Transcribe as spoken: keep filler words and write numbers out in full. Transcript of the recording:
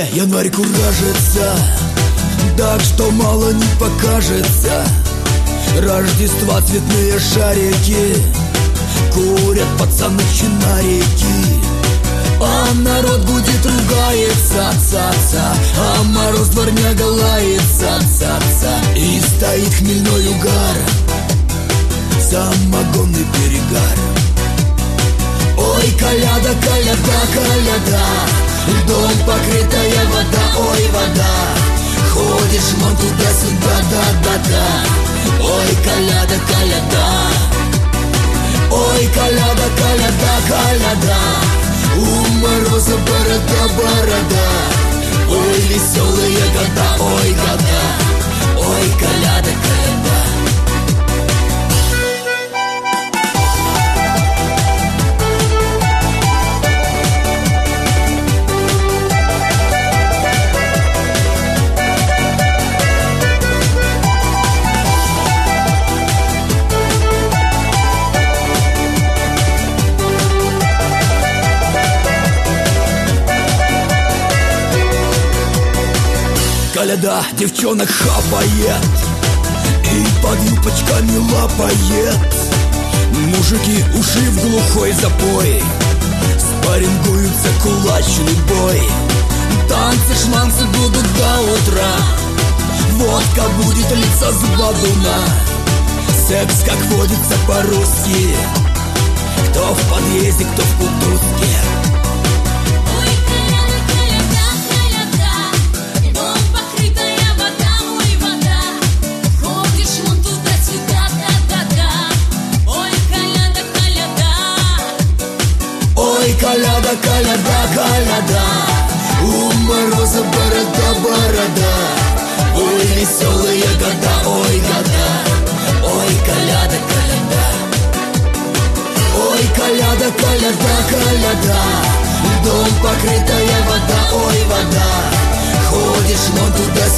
январь куражится, так что мало не покажется. Рождества цветные шарики, курят пацаны чинарики, а народ будет ругается, ца-ца, а мороз дворняга лается, ца-ца. И стоит хмельной угар, самогонный перегар. Ой, коляда, коляда, коляда, дом покрытая вода, ой, вода. Ходишь, ман, туда-сюда, да-да-да. Ой, коляда, коляда, ой, коляда, коляда, коляда. У мороза борода, борода. Ой, веселые года, ой, года. Ой, коляда, коляда. Коляда девчонок хапает и под юбочками лапает. Мужики ушли в глухой запой, спаррингуются, кулачный бой. Танцы, шманцы будут до утра, водка будет литься с бадуна. Секс, как водится по-русски, кто в подъезде, кто в кутузке. Коляда, коляда, коляда, у мороза борода, борода. Ой, веселые года, ой, года. Ой, коляда, коляда. Ой, коляда, коляда, коляда. Дом покрытая вода, ой, вода. Ходишь, мон, туда